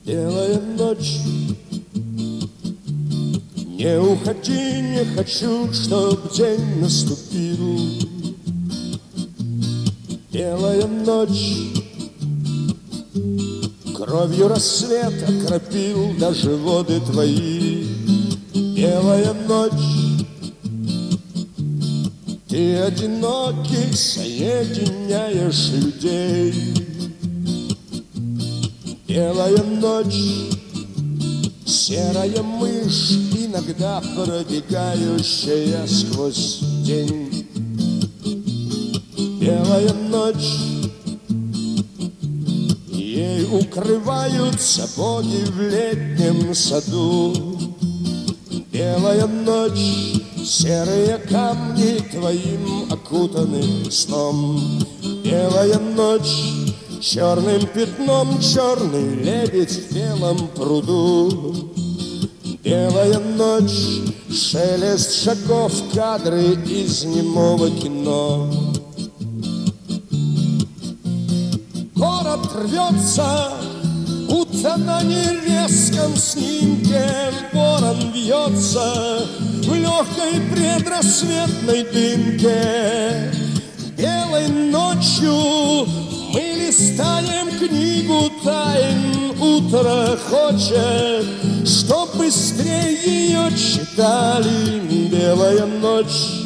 Белая ночь, не уходи, не хочу, чтоб день наступил. Белая ночь, кровью рассвет окропил даже воды твои. Белая ночь, ты одинокий соединяешь людей. Белая ночь, серая мышь, иногда пробегающая сквозь день. Белая ночь, ей укрываются боги в летнем саду. Белая ночь, серые камни твоим окутаны сном. Белая ночь, черным пятном черный лебедь в белом пруду. Белая ночь, шелест шагов, кадры из немого кино. Город рвется, будто на нерезком снимке. Ворон вьется в легкой предрассветной дымке. Белой ночью мы листаем книгу тайн. Утро хочет, чтоб быстрее ее читали. Белая ночь,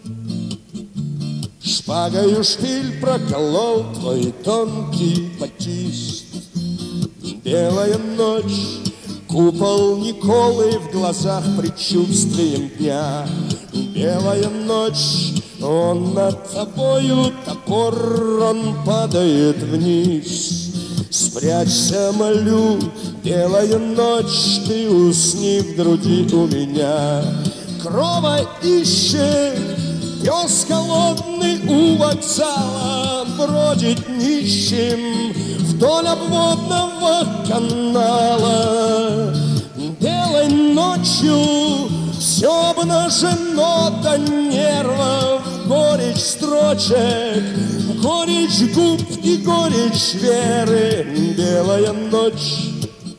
шпагою шпиль проколол твой тонкий батист. Белая ночь, купол Николы в глазах предчувствием дня. Белая ночь, он над тобою топор, он падает вниз. Спрячься, молю, белая ночь, ты усни в груди у меня. Крова ищет пес голодный у вокзала, бродит нищим вдоль обводного канала. Белой ночью все обнажено до нервов, горечь строчек, горечь губ и горечь веры. Белая ночь,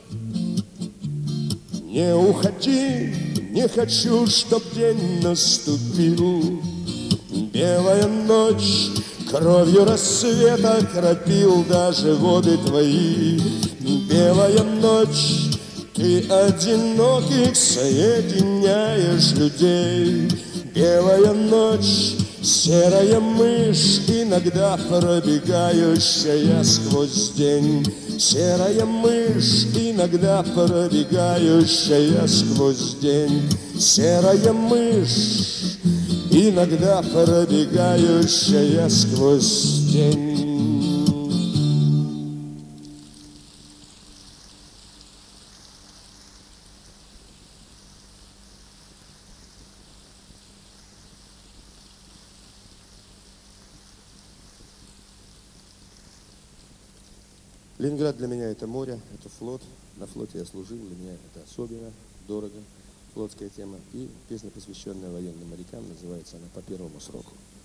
не уходи, не хочу, чтоб день наступил. Белая ночь, кровью рассвета окропил даже воды твои. Белая ночь, ты одиноких соединяешь людей. Белая ночь, серая мышь, иногда пробегающая сквозь день. Серая мышь, иногда пробегающая сквозь день. Серая мышь, иногда пробегающая сквозь день. Ленинград для меня это море, это флот. На флоте я служил, для меня это особенно дорого, флотская тема. И песня, посвященная военным морякам, называется она «По первому сроку».